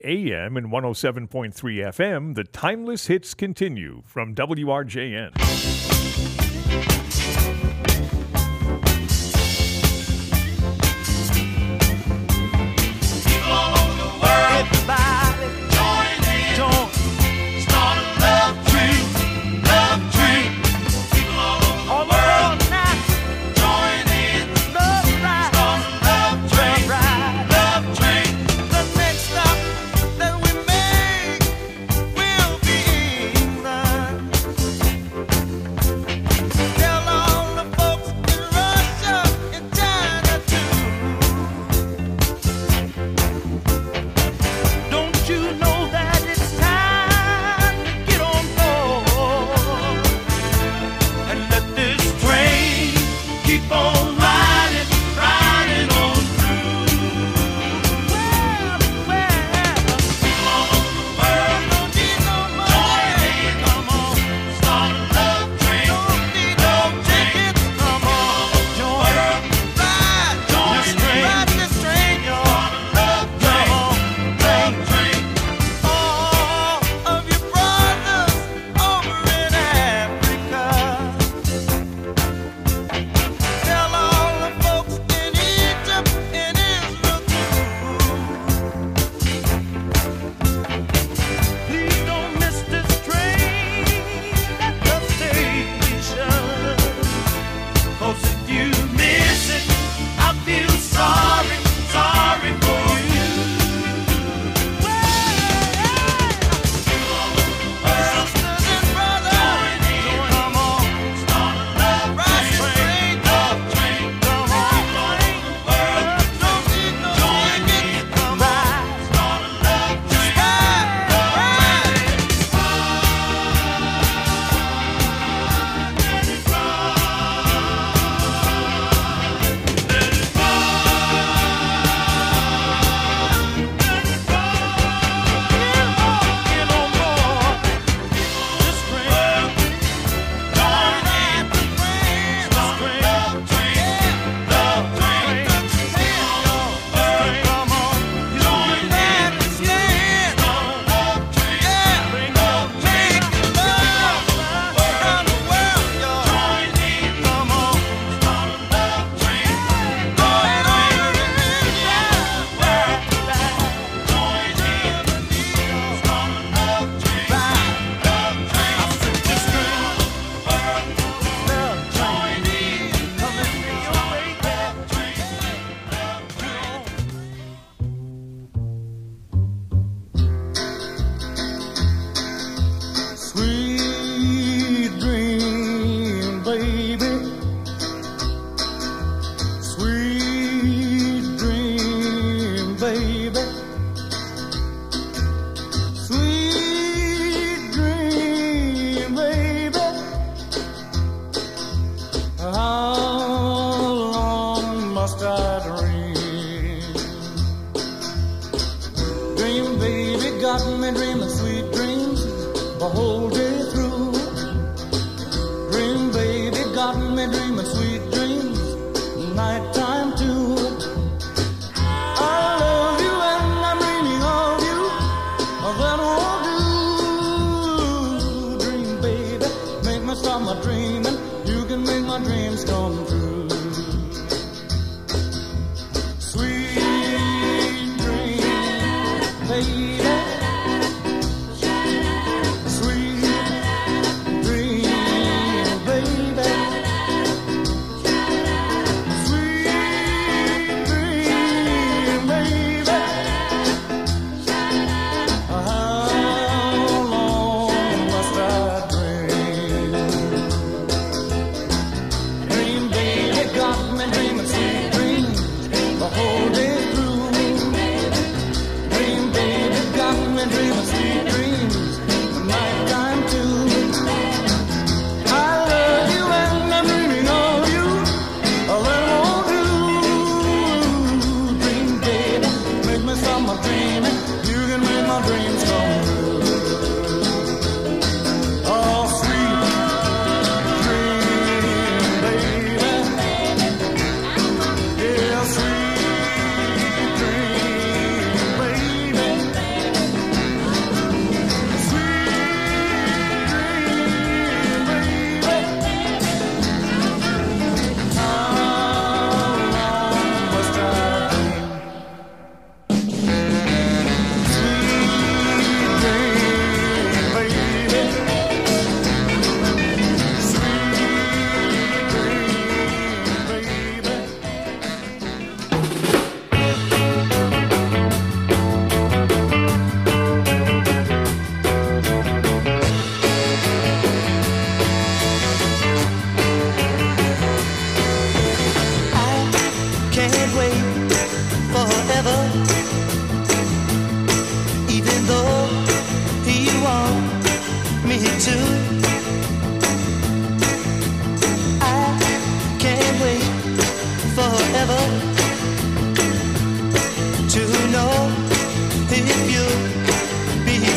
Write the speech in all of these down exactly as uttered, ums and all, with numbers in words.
A M and one oh seven point three F M, the timeless hits continue from W R J N. Dream, baby, got me dreaming.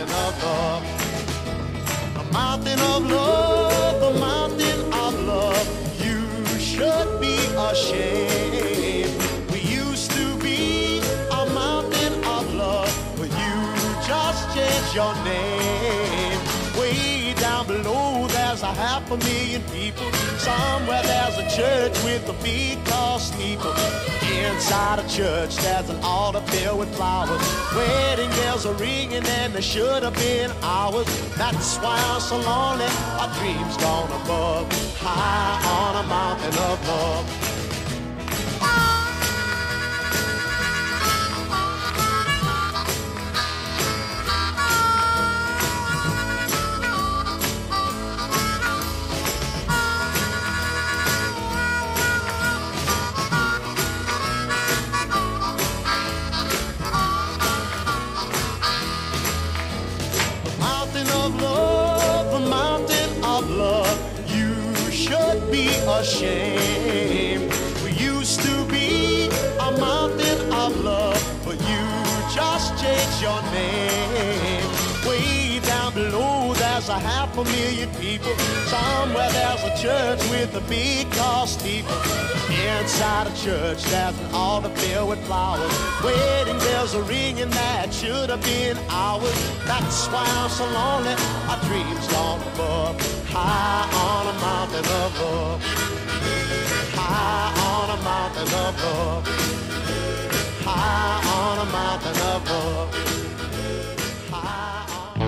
mountain of love. A mountain of love, a mountain of love. You should be ashamed. We used to be a mountain of love, but you just changed your name. Way down below there's a half a million people. Somewhere there's a church with a big tall steeple. Inside a church there's an altar filled with flowers. Wedding bells are ringing and there should have been hours. That's why I'm so lonely, our dreams gone above. High on a mountain of love. Ashamed. We used to be a mountain of love, but you just changed your name. Way down below there's a half a million people. Somewhere there's a church with a big tall steeple. Inside a church there's an altar filled with flowers. Wedding bells are ringing that should have been ours. That's why I'm so lonely, our dreams gone above. High on a mountain of love. High on a mountain of love. High on a mountain of love. High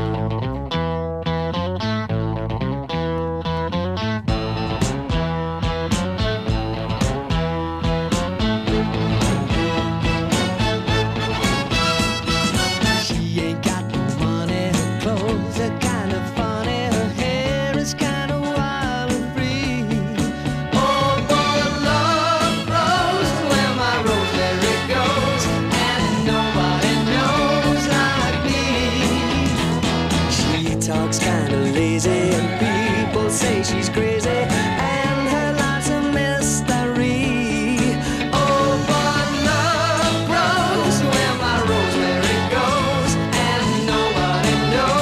say she's crazy and her life's a mystery. Oh, but love grows where my rosemary goes, and nobody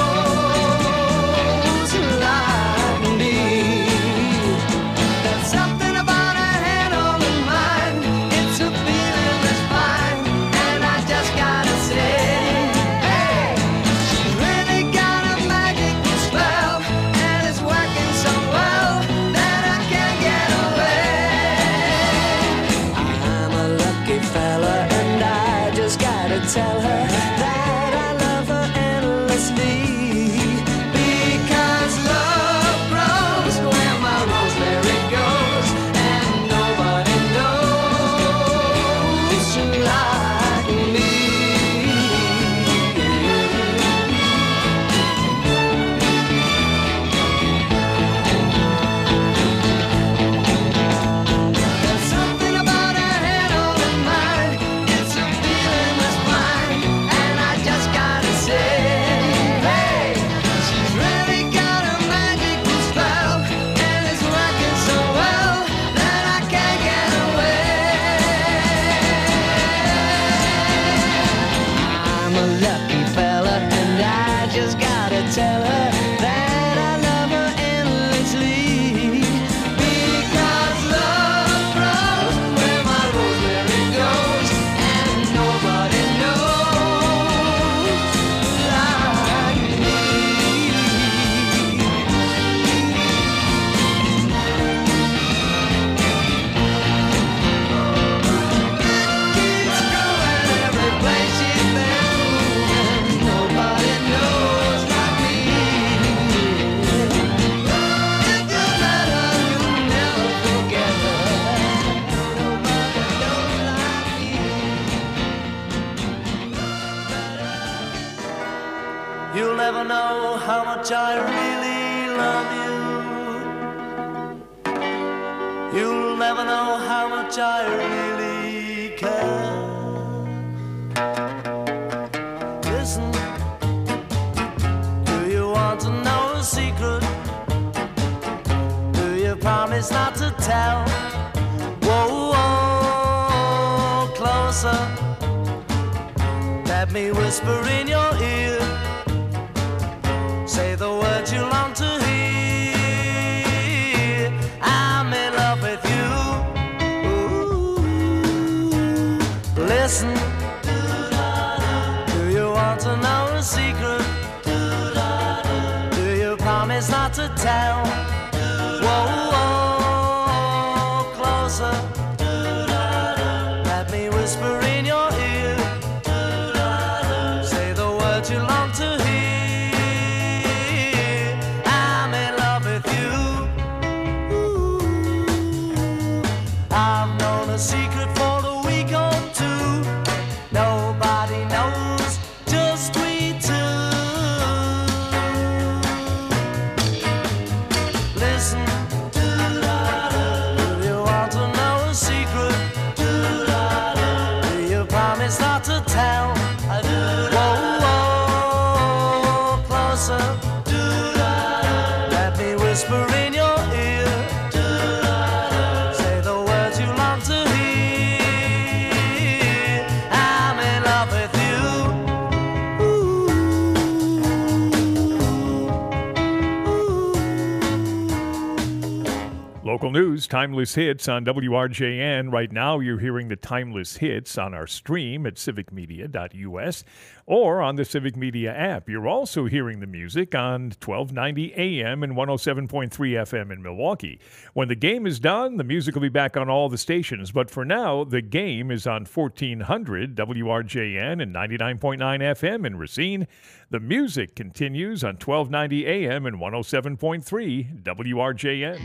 knows like me. There's something about her head on her mind. It's a feeling that's fine, and I just gotta say, hey, she's really got a magical spell, and it's working so well that I can't get away. I'm a lucky fella, and I just gotta tell her that I love her endlessly. Because love grows where my rosemary goes, and nobody knows like me. There's something about her head on her mind. It's a feeling that's fine, and I just gotta say, hey, she's really got a magical spell, and it's working so well that I can't get away. I'm a lucky fella, and I just gotta tell her that I love her endlessly. Because love grows where my rosemary goes, and nobody knows like me. Keeps growing every place she's been moving. Nobody knows like me. If you met her, you'll never forget her. Nobody knows like me. You'll never know how much I really love you. You'll never know how much I really care. Listen, do you want to know a secret? Do you promise not to tell? Whoa, whoa, closer. Let me whisper in your ear. words you long to hear. I'm in love with you. Ooh, I've known a secret for a week or two. Nobody knows, just we two. Listen, do you want to know a secret? Do you promise not to tell? Whoa, whoa, closer. Let me whisper in your ear. Say the words you long to hear. I'm in love with you. Local news, Timeless Hits on W R J N. Right now, you're hearing the Timeless Hits on our stream at civic media dot U S or on the Civic Media app. You're also hearing the music on twelve ninety A M and one oh seven point three F M in Milwaukee. When the game is done, the music will be back on all the stations. But for now, the game is on fourteen hundred W R J N and ninety-nine point nine F M in Racine. The music continues on twelve ninety A M and one oh seven point three W R J N.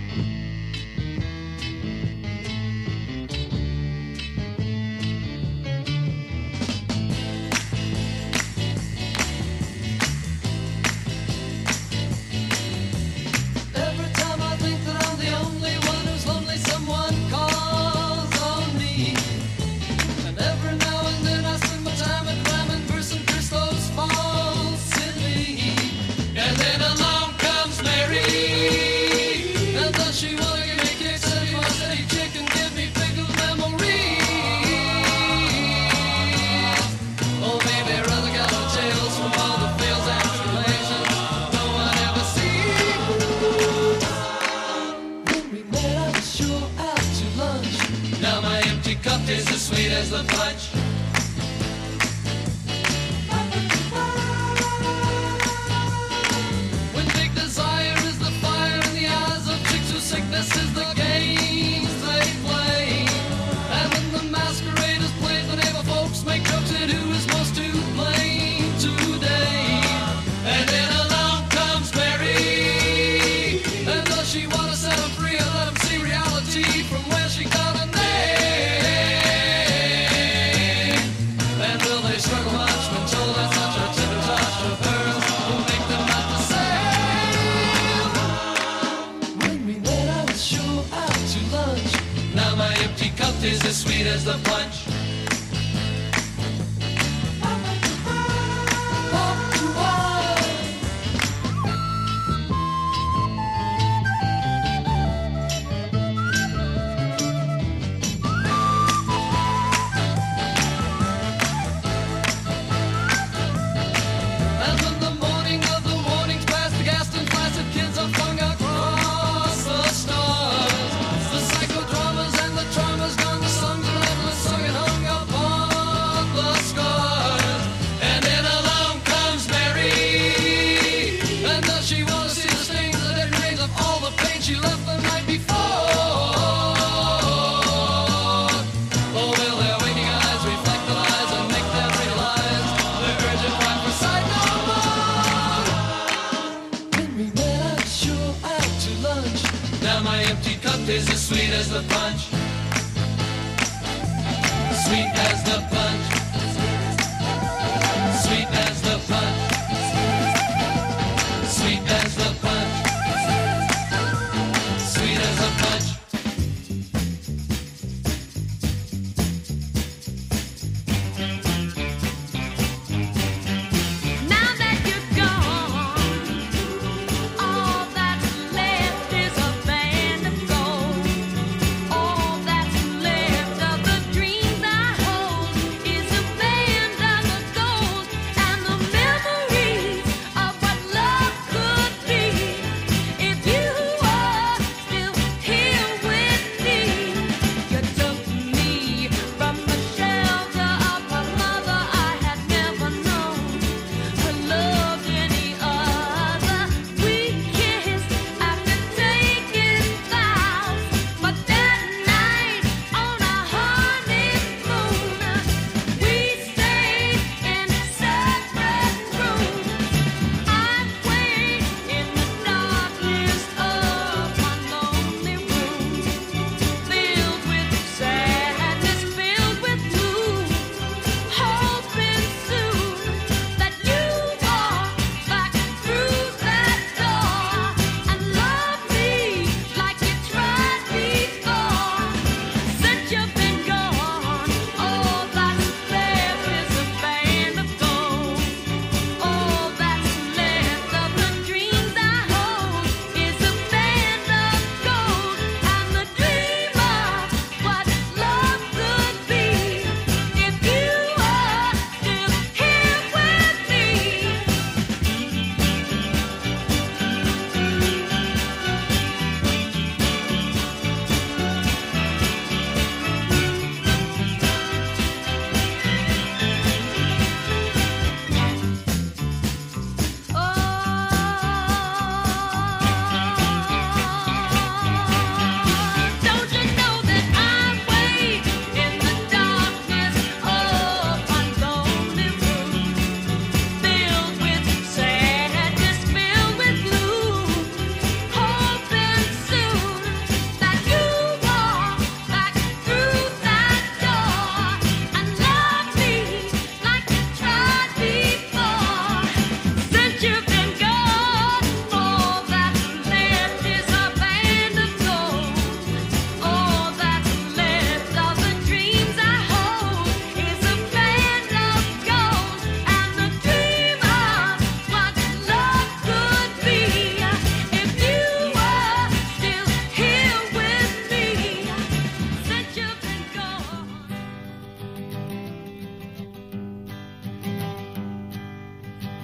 Every time I think that I'm the only one who's lonely, someone calls on me. And every now and then I spend my time at climbing verse and Christos falsely. And then along comes Mary. And does she wanna give me kicks? And you want steady chicken, give me pickled memories. Oh, baby, rather got the tales from all the fails and tribulations no one ever sees. When we met, I was sure out to lunch. Now my empty cup tastes as sweet as the punch. When big desire is the fire in the eyes of chicks whose sickness is the games they play. And when the masquerade is played, the neighbor folks make jokes at who is most to blame today. And then along comes Mary. And does she want to set him free and let him see reality from where she got a name? And will they struggle much when told that such a tender touch of hers will make them not the same? When we met, I was sure out to lunch. Now my empty cup tastes as sweet as the punch. Pop to wine. And when the morning of the mornings past, the gas and flaccid kids are flung across the stars. The psychodramas and the traumas gone, the songs and endless sung and hung upon the scars. And then along comes Mary. And does she want to see the stains, the dead remains of all the pain she left the night before? Oh, will their waking eyes reflect the lies and make them realize the urgent cry for sight no more? When we met, I was sure out to lunch. Now my empty cup tastes as sweet as the punch. Sweet as the punch. Sweet as the punch. Sweet as the punch. Sweet as the punch. Now that you're gone, all that's left is a band of gold. All that's left of the dreams I hold is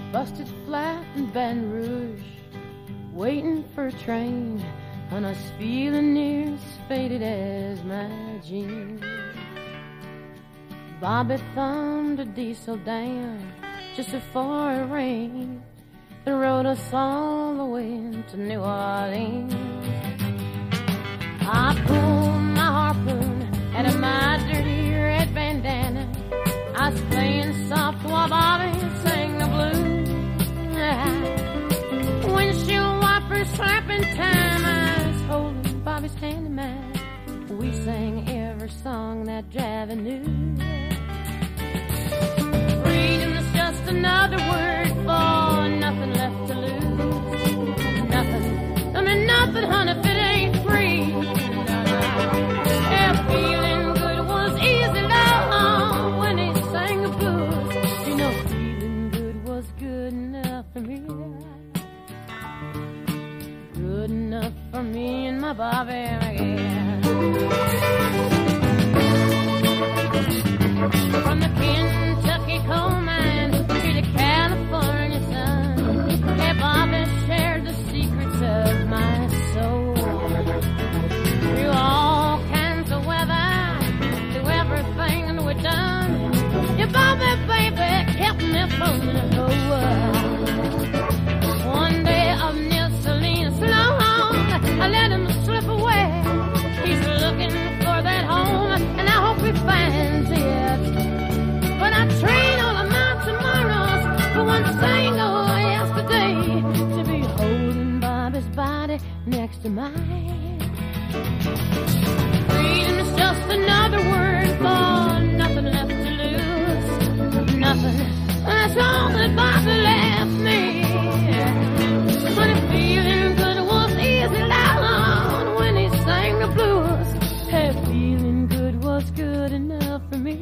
busted flat in Baton Rouge, waiting for a train, and I was feeling near as faded as my jeans. Bobby thumbed a diesel down just before it rained and rode us all the way to New Orleans. I pulled my harpoon out of my dirty red bandana. I was playing soft while Bobby sang the blues. Windshield wipers slapping time, I was holding Bobby's hand in mine. We sang every song that Javi knew. Freedom's just another word for nothing left to lose. Nothing, I mean nothing, honey, if it ain't free. Yeah, feeling good was easy, love, when he sang the blues. You know, feeling good was good enough for me. Good enough for me and my Bobby again. From the Kentucky coal mine to the California sun, yeah, Bobby shared the secrets of my soul. Through all kinds of weather, through everything that we've done, yeah, Bobby, baby, kept me floating the whole world. One day up near Salinas, Sloan, I let him slip away. He's looking for that home, and I hope he finds it. But I trade all of my tomorrows for one single yesterday, to be holding Bobby's body next to mine. Freedom's just another word for nothing left to lose. Nothing, that's all that Bobby left me. But if feeling good was easy, loud when he sang the blues, hey, feeling good was good enough for me.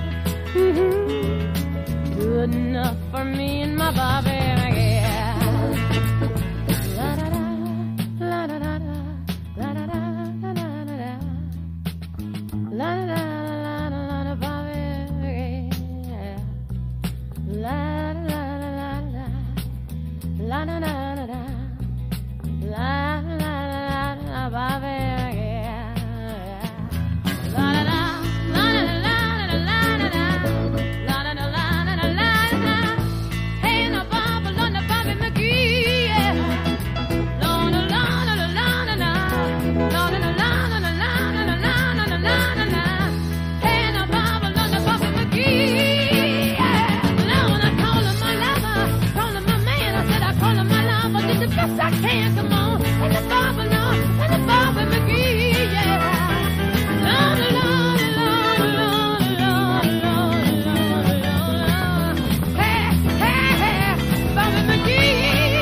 Mm-hmm. Good enough for me and my Bobby, yeah. La da da, la da da da, la da da, la da da da, la da da, la da la da, Bobby, yeah. La da da la la, la da da da da, la da la la, Bobby, yeah. La da da, la da la la. Yes, I can, come on, and the Bobby, no, and the Bobby McGee, yeah. Lord, Lord, Lord, Lord, Lord, Lord, Lord, Lord, hey, hey, hey, Bobby McGee,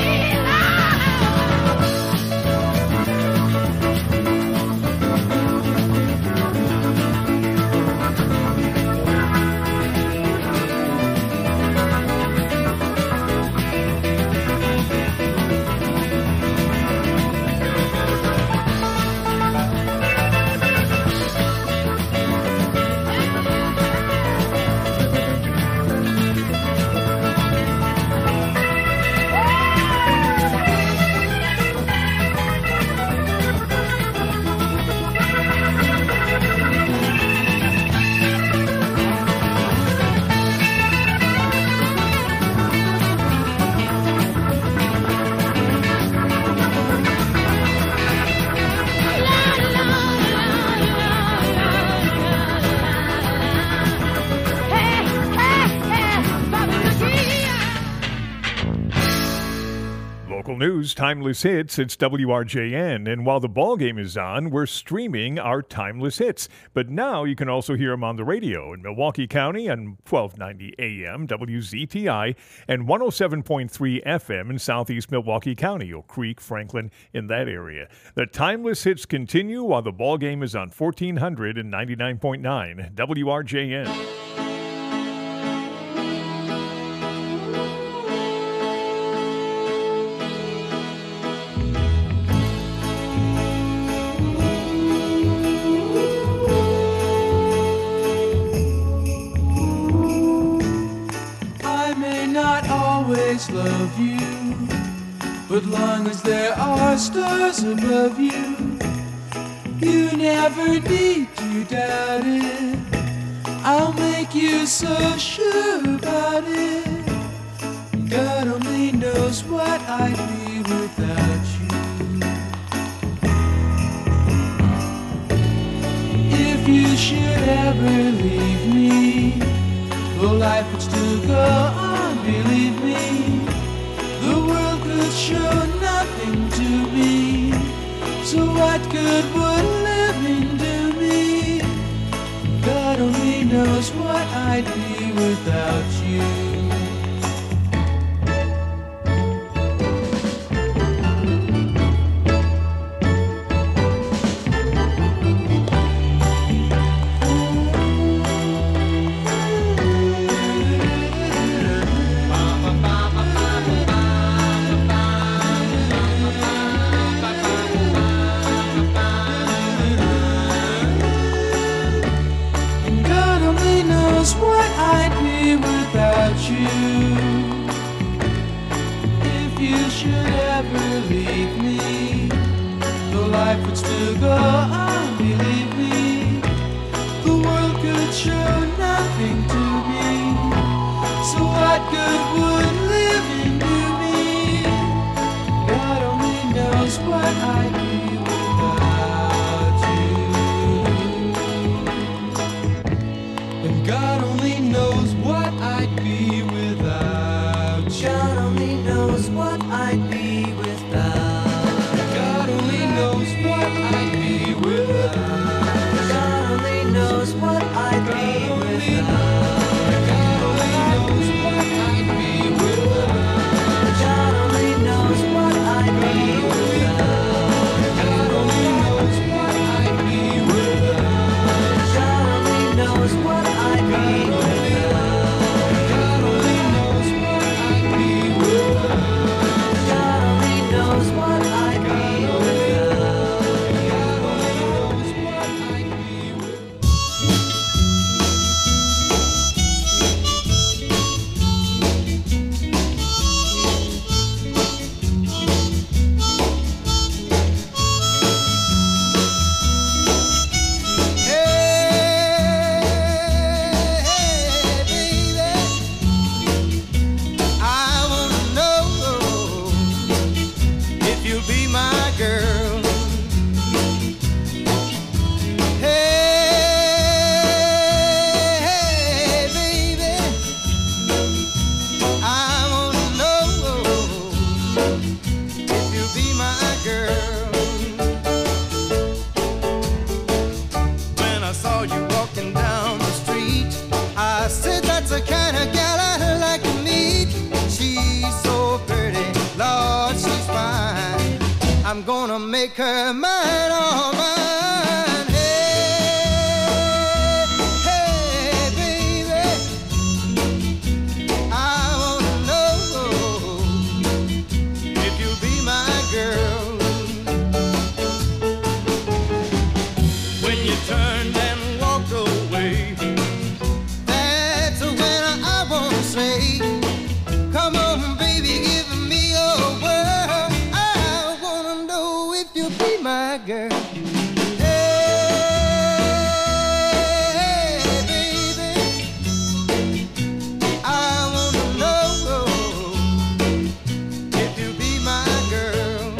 News, timeless hits. It's W R J N, and while the ball game is on, we're streaming our timeless hits. But now you can also hear them on the radio in Milwaukee County on twelve ninety A M W Z T I and one oh seven point three F M in southeast Milwaukee County, Oak Creek, Franklin, in that area. The timeless hits continue while the ball game is on fourteen hundred and ninety-nine point nine W R J N. always love you. But long as there are stars above you, you never need to doubt it. I'll make you so sure about it. God only knows what I'd be without you. If you should ever leave me, though life would still go on, believe me, the world could show nothing to me. So what good would living do me? God only knows what I'd be without you. What I'd be without you. If you should ever leave me, though life would still go on, believe me, the world could show nothing to me. So what good would living do me? God only knows what I'd be without you. And God only knows what I'd be without you. God only knows what I'd be without. God only knows what I'd be without. God only knows what I'd be without. God only knows what I'd be without. God only knows what I'd be without. God only knows what I'd be without. God only knows what I'd be without. God only knows what I'd be without. God only knows what I'd be without. God only knows what I'd be without. I'm gonna make her mine, all mine. Hey, hey, baby, I wanna know if you'll be my girl. When you turned and walked away, that's when I wanna say, come on, baby, give me your word. I wanna know if you'll be my girl. Hey, baby, I wanna know if you'll be my girl.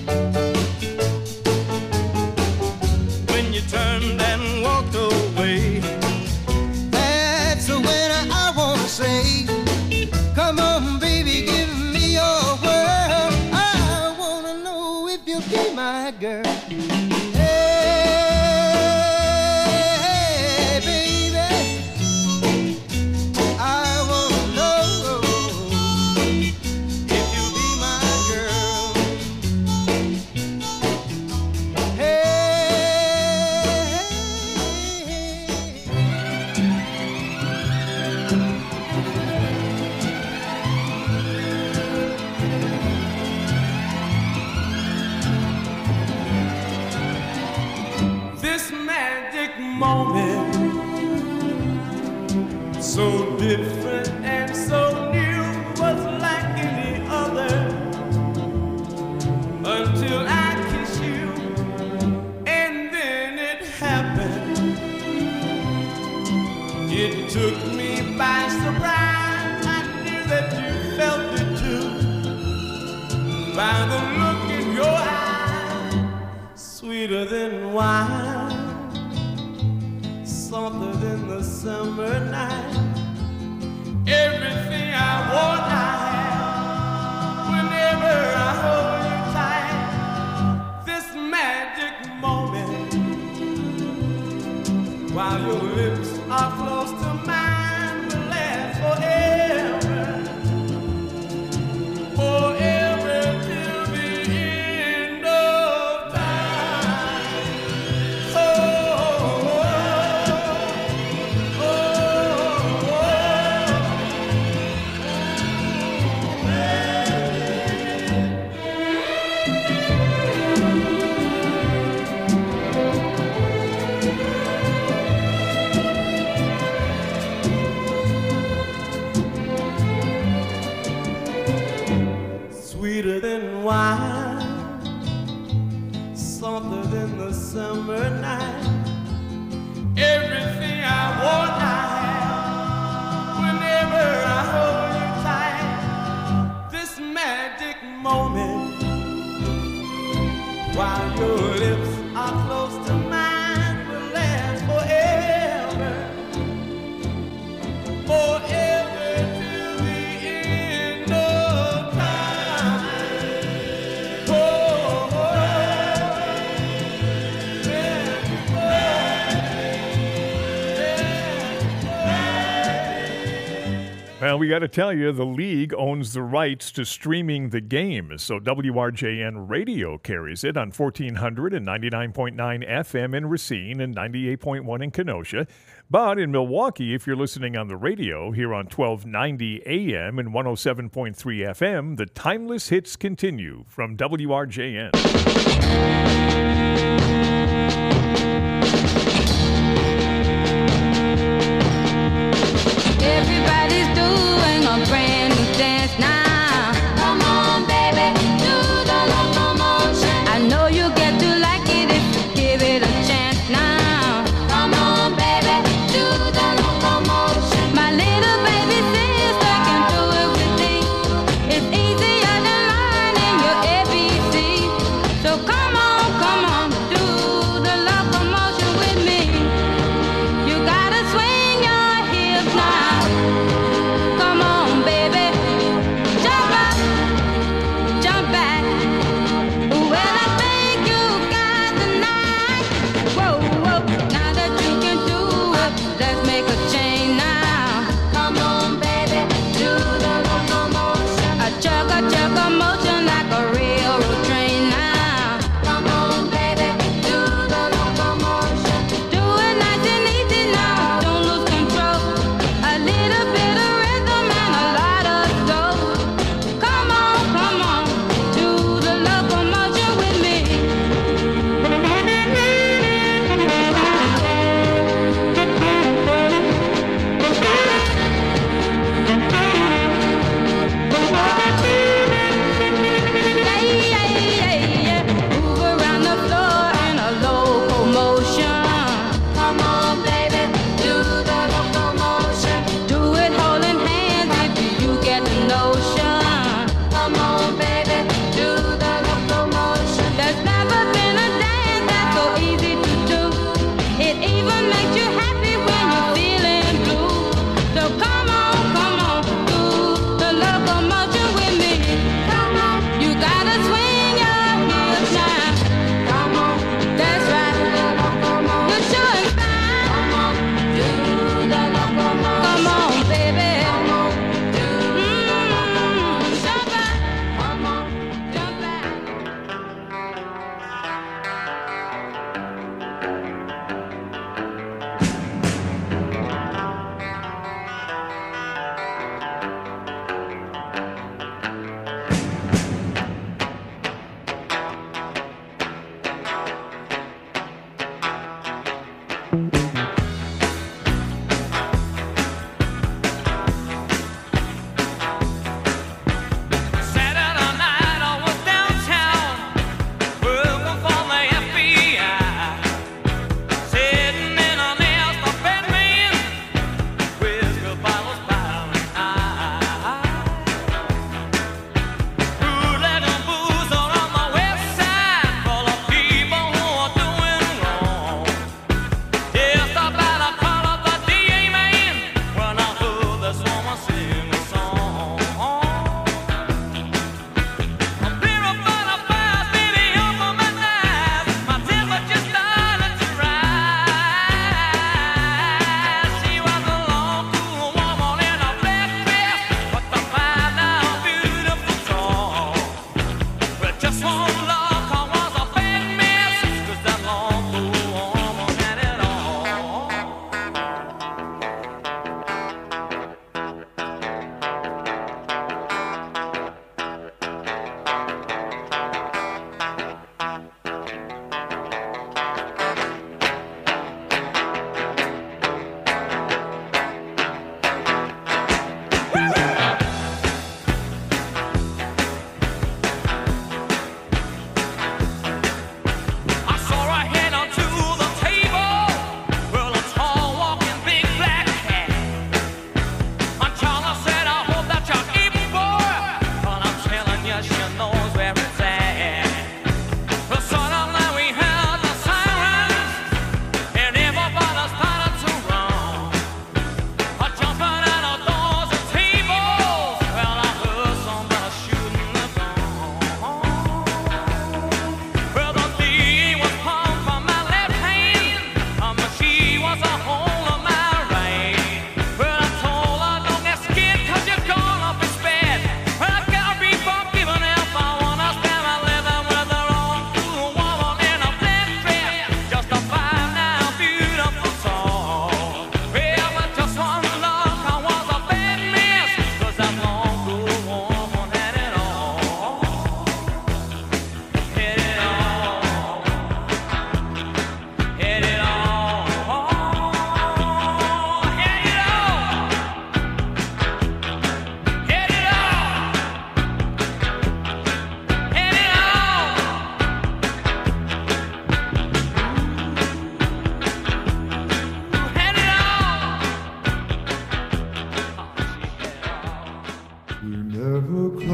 When you turned and walked away, that's when I wanna say, come on, baby, give me your word. I wanna know if you'll be my girl. Hey, baby, I wanna know if you'll be my girl. Hey. This magic moment, so different and so new, was like by the look in your eye, sweeter than wine, softer than the summer night. Everything I want, I have. Whenever I hold you tight, this magic moment, while your lips are close to mine, will last forever. Forever till the end of time. Oh, oh, oh, oh, oh. Sweeter than wine, softer than the summer night. Everything I want, I have. Whenever I hold you tight, this magic moment, while your lips are close to mine, will last forever. Forever till the end of time. Oh, oh, Well, we got to tell you, the league owns the rights to streaming the game, so W R J N Radio carries it on fourteen hundred and ninety-nine point nine F M in Racine and ninety-eight point one in Kenosha. But in Milwaukee, if you're listening on the radio, here on twelve ninety A M and one oh seven point three F M, the timeless hits continue from W R J N. Everybody's doing a brand new dance now. Come on, baby, do the locomotion. I know you get to like it if you give it a chance now. Come on, baby, do the locomotion. My little baby sister can do everything. It's easier than learning your A B C. So come on, come on, do the locomotion.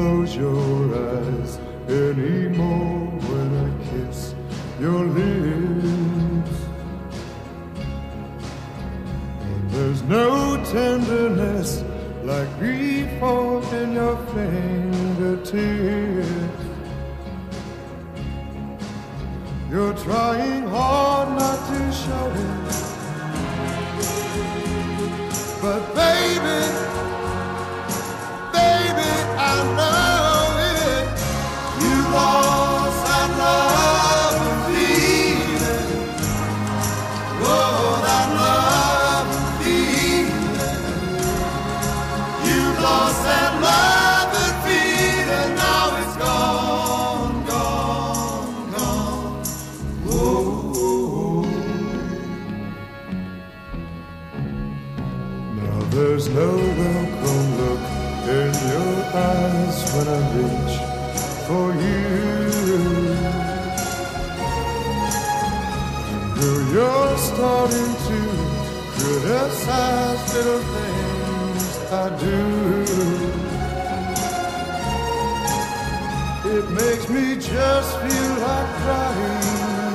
close your eyes anymore when I kiss your lips. And there's no tenderness like before in your fingertips. You're trying hard not to show it, but baby, baby, I know it. You lost that love and feeling. Oh, that love and feeling. You lost that love and feeling. Now it's gone, gone, gone. Whoa. Now there's no welcome look in your eyes when I reach for you. Girl, you're starting to criticize little things I do. It makes me just feel like crying.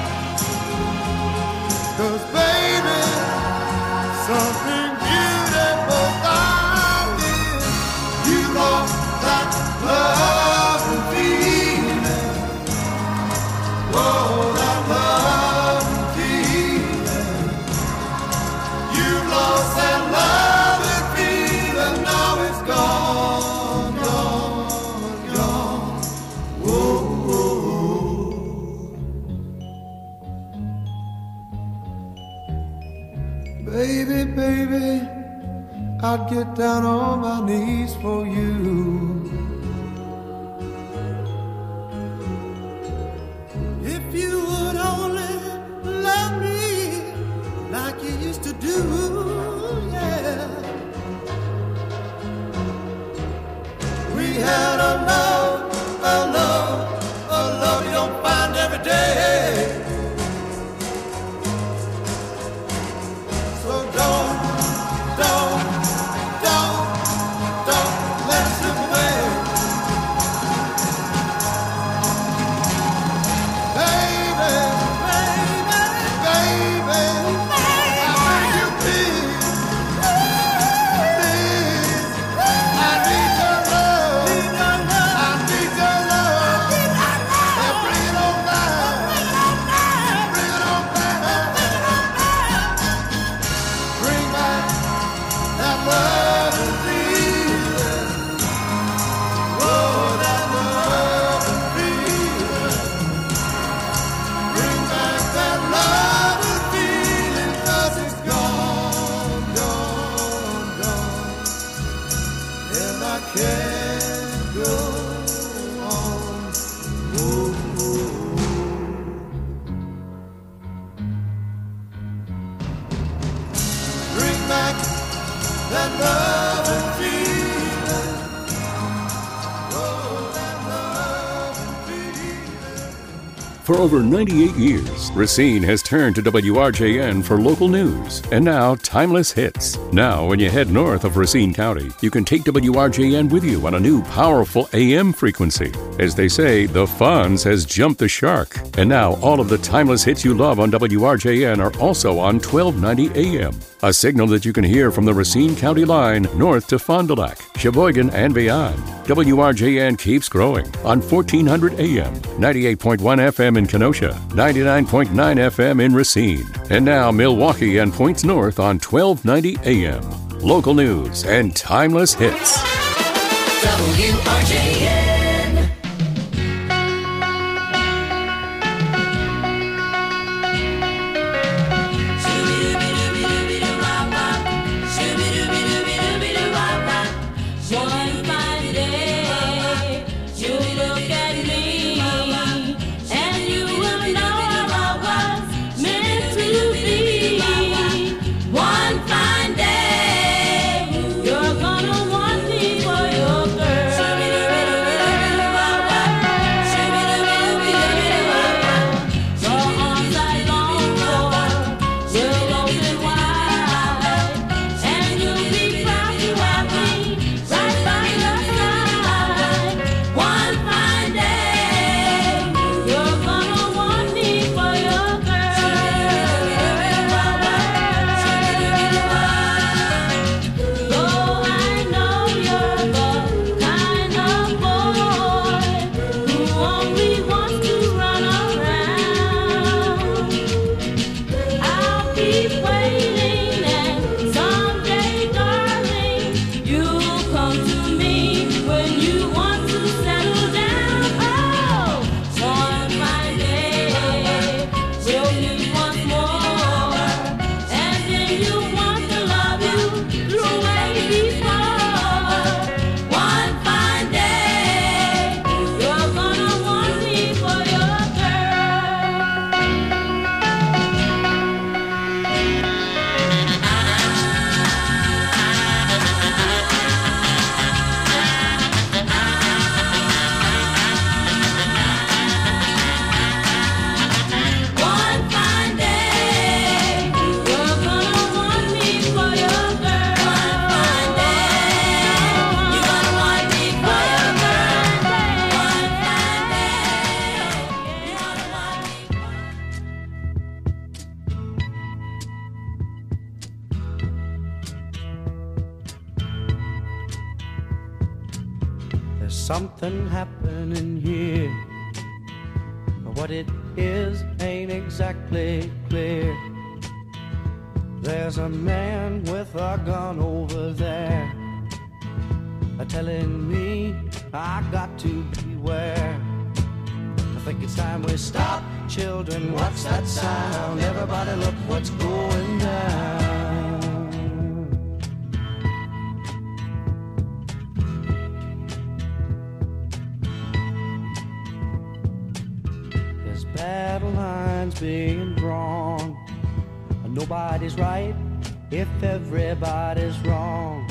'Cause baby, something beautiful about it. You lost that love and feeling. Whoa, that love and feeling. You lost that love and feeling. Now it's gone, gone, gone. Whoa, whoa. Baby, baby, I'd get down on my knees for you. If you would only love me like you used to do, yeah. We had a love, a love, a love you don't find every day. So don't, don't, don't, don't let it slip away. Baby, baby, baby, I beg you please, please, I need your love, I need your love, and bring it on back, bring it on back, bring back that love and feeling. Oh, that love and feeling. Bring back that love and feeling. 'Cause it's gone, gone, gone. And I can't go on. Oh, oh. Bring back that love and feeling. Oh, that love and feeling. For over ninety-eight years, Racine has turned to W R J N for local news and now timeless hits. Now, when you head north of Racine County, you can take W R J N with you on a new powerful A M frequency. As they say, the Fonz has jumped the shark. And now, all of the timeless hits you love on W R J N are also on twelve ninety A M. A signal that you can hear from the Racine County line north to Fond du Lac, Sheboygan, and beyond. W R J N keeps growing on fourteen hundred A M, ninety-eight point one F M in Kenosha, ninety-nine point nine F M in Racine, and now Milwaukee and points north on twelve ninety A M. Local news and timeless hits. W R J N. One fine day, you look at me, and you will know I was meant to be. One fine day, you're gonna want me for your girl. something happening here. What it is ain't exactly clear. There's a man with a gun over there, telling me I got to beware. I think it's time we stop. Children, what's that sound? Everybody look what's going down. There's battle lines being drawn. Nobody's right if everybody's wrong.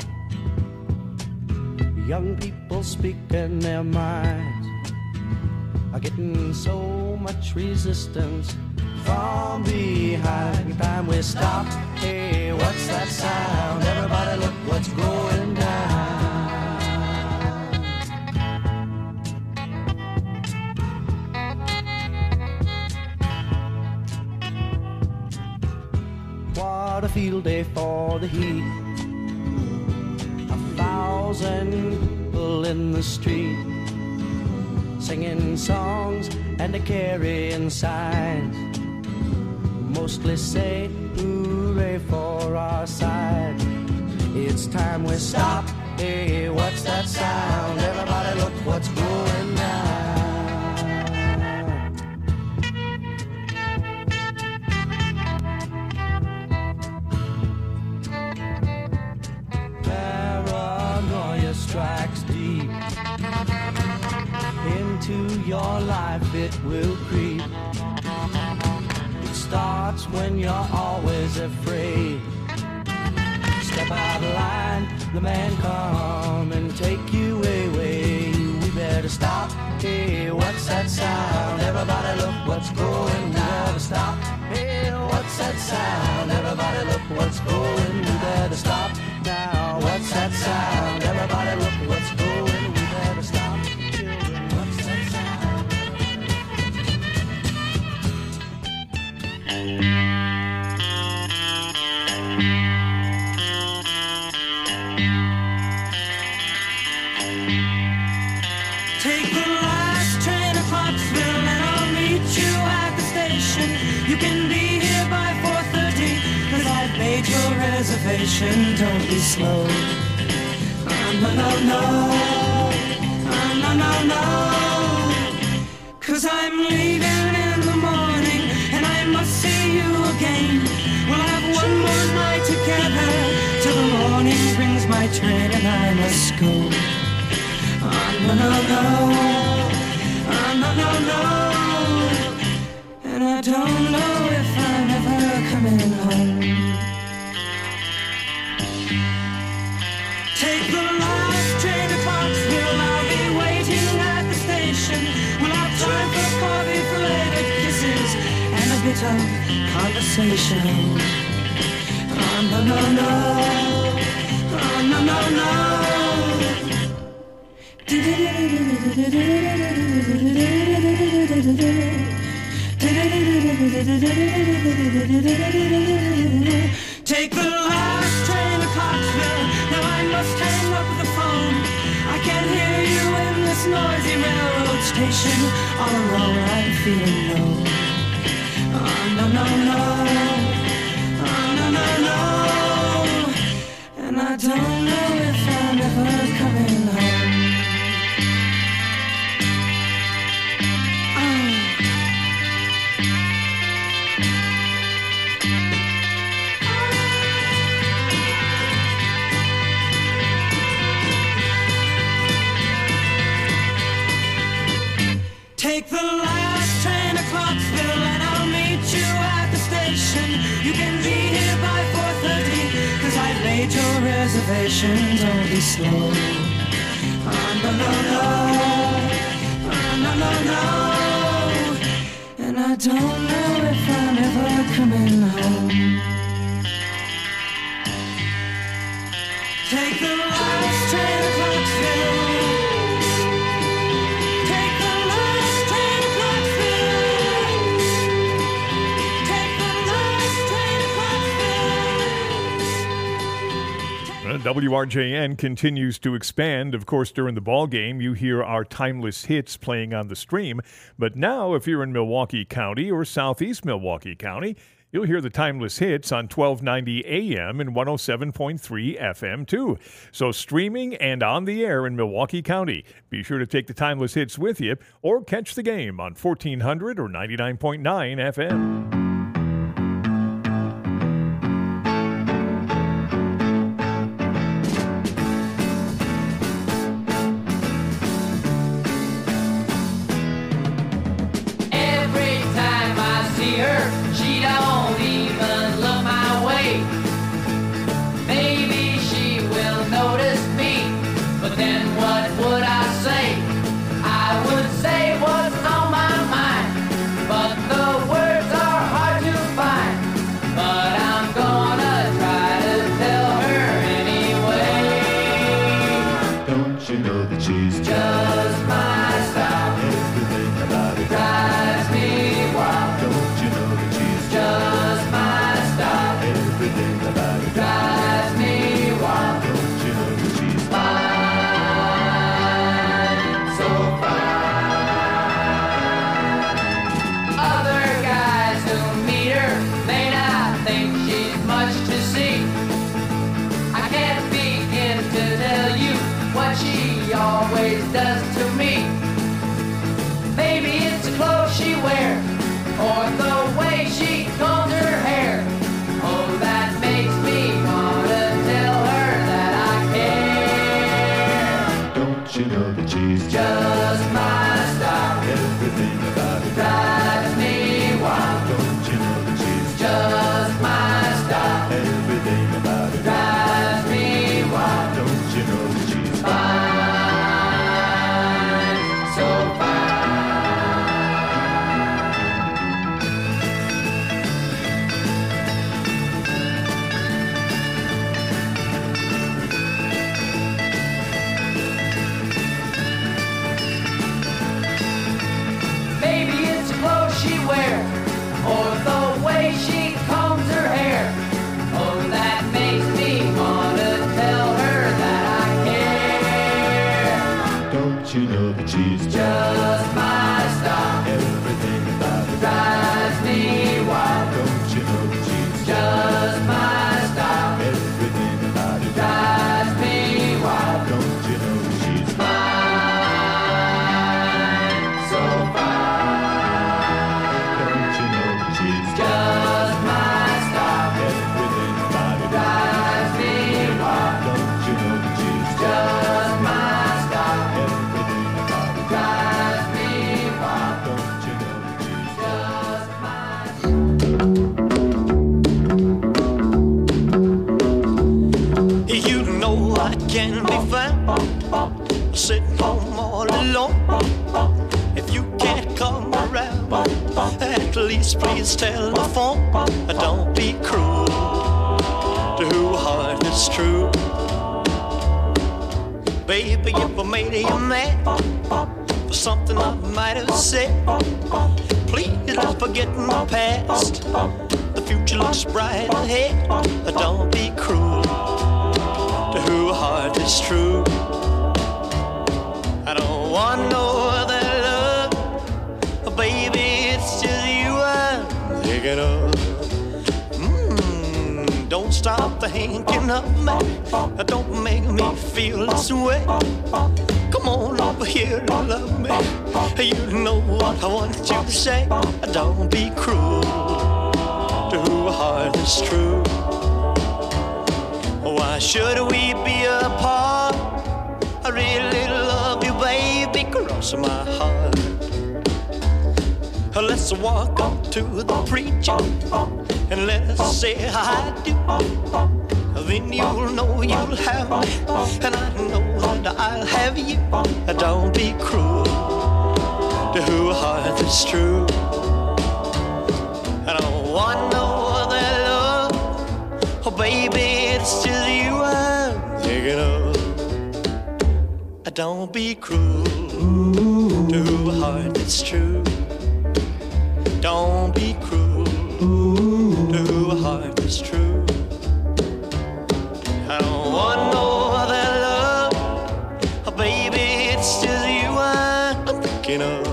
Young people speaking their minds are getting so much resistance from behind. Time we stop. Hey, what's that sound? Everybody look what's going down. What a field day for the heat. A thousand people in the street, singing songs and a carrying signs. Mostly say hooray for our side. It's time we stop. Hey, what's that sound? Everybody look what's going down. Paranoia strikes deep into your life, it will creep. It starts when you're always afraid. Step out of line, the man come and take you away. We better stop. Hey, what's that sound? Everybody look what's going down. We better stop. Hey, what's that sound? Everybody look what's going. We better stop now. What's that sound? Everybody look what's going. We better stop. Children, what's that sound? Take the last train to Clarksville and I'll meet you at the station. You can be here by four thirty, cause I've made your reservation. Don't be slow. Oh, no, no, no. Oh, no, no, no. Cause I'm leaving in the morning and I must see you again. We'll have one more night together till the morning brings my train and I must go. Oh, no, no, no. Oh, no, no, no. And I don't know if I'm ever coming home. Take the last train to Clarksville. I'll be waiting at the station. We'll have time for coffee, for later kisses, and a bit of conversation. Oh, no, no, no. Oh, no, no, no. Take the last train to Clarksville. Now I must hang up the phone. I can't hear you in this noisy railroad station. All alone I'm feeling low. Oh, no, no, no. Oh, no, no, no. And I don't know if I'm ever coming home. Take the last train to Clarksville and I'll meet you at the station. You can be here by four thirty, cause I've made your reservation. Don't be slow. Oh, no, no, no. Oh, no, no, no. And I don't know if I'm ever coming home. Take the last train to Clarksville. W R J N continues to expand. Of course, during the ball game, you hear our timeless hits playing on the stream. But now, if you're in Milwaukee County or southeast Milwaukee County, you'll hear the timeless hits on twelve ninety A M and one oh seven point three F M too. So streaming and on the air in Milwaukee County. Be sure to take the timeless hits with you or catch the game on fourteen hundred or ninety-nine point nine F M. Please telephone, don't be cruel to who heart is true. Baby, if I made you mad for something I might have said, please don't forget my past. The future looks bright ahead. Don't be cruel to who heart is true. I don't want no other love, baby, it's just you I'm thinking of. Mm, don't stop thinking of me, don't make me feel this way. Come on over here and love me, you know what I want you to say. Don't be cruel to who heart is true. Why should we be apart? I really love you, baby, cross my heart. Let's walk up to the preacher and let's say I do. Then you'll know you'll have me, and I know that I'll have you. Don't be cruel to who heart is true. I don't want no other love, oh baby, it's just you I'm thinking of. Don't be cruel to who heart is true. Don't be cruel to who heart is true. I don't want no thinking of.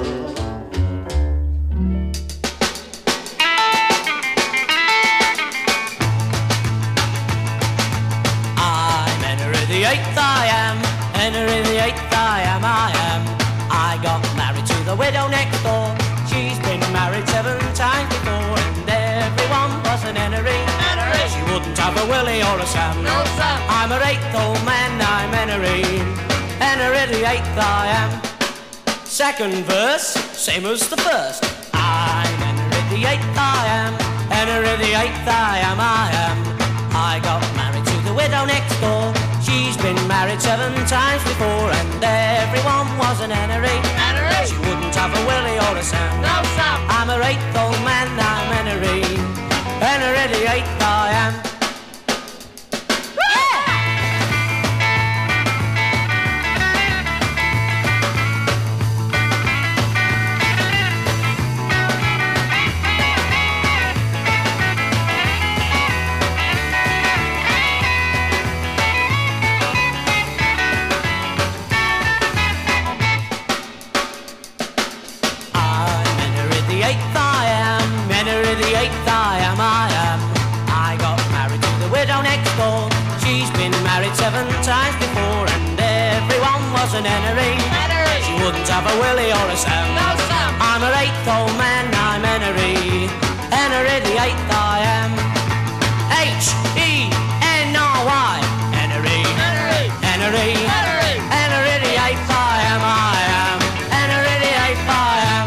I'm Henry the Eighth, I am. Henry the Eighth, I am, I am. I got married to the widow next door. She's been married seven times before, and everyone was an Henry. Henry. She wouldn't have a Willie or a Sam. No, Sam. I'm her eighth old man, I'm Henry. Henry the Eighth, I am. Second verse, same as the first. I'm Henry the Eighth, I am. Henry the Eighth, I am, I am. I got married to the widow next door. She's been married seven times before, and everyone was an Henry. Henry. She wouldn't have a Willie or a Sam. No, Sam. I'm her eighth old man, I'm Henry. Henry the Eighth, I am. Seven times before, and everyone was an Henry. Henry. She wouldn't have a Willie or a Sam. No, Sam. I'm her eighth old man, I'm Henry. Henry the Eighth, I am. H E N R Y. Henry. Henry. Henry. Henry. Henry the Eighth, I am, I am. Henry the Eighth, I am.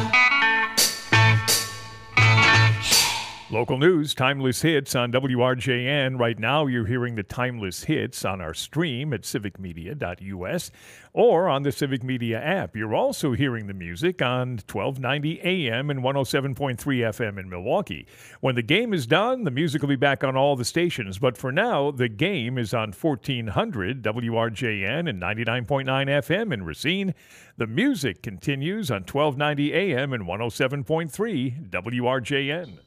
Local news, timeless hits on W R J N. Right now, you're hearing the timeless hits on our stream at civic media dot U S or on the Civic Media app. You're also hearing the music on twelve ninety A M and one oh seven point three F M in Milwaukee. When the game is done, the music will be back on all the stations. But for now, the game is on fourteen hundred W R J N and ninety-nine point nine F M in Racine. The music continues on twelve ninety A M and one oh seven point three W R J N.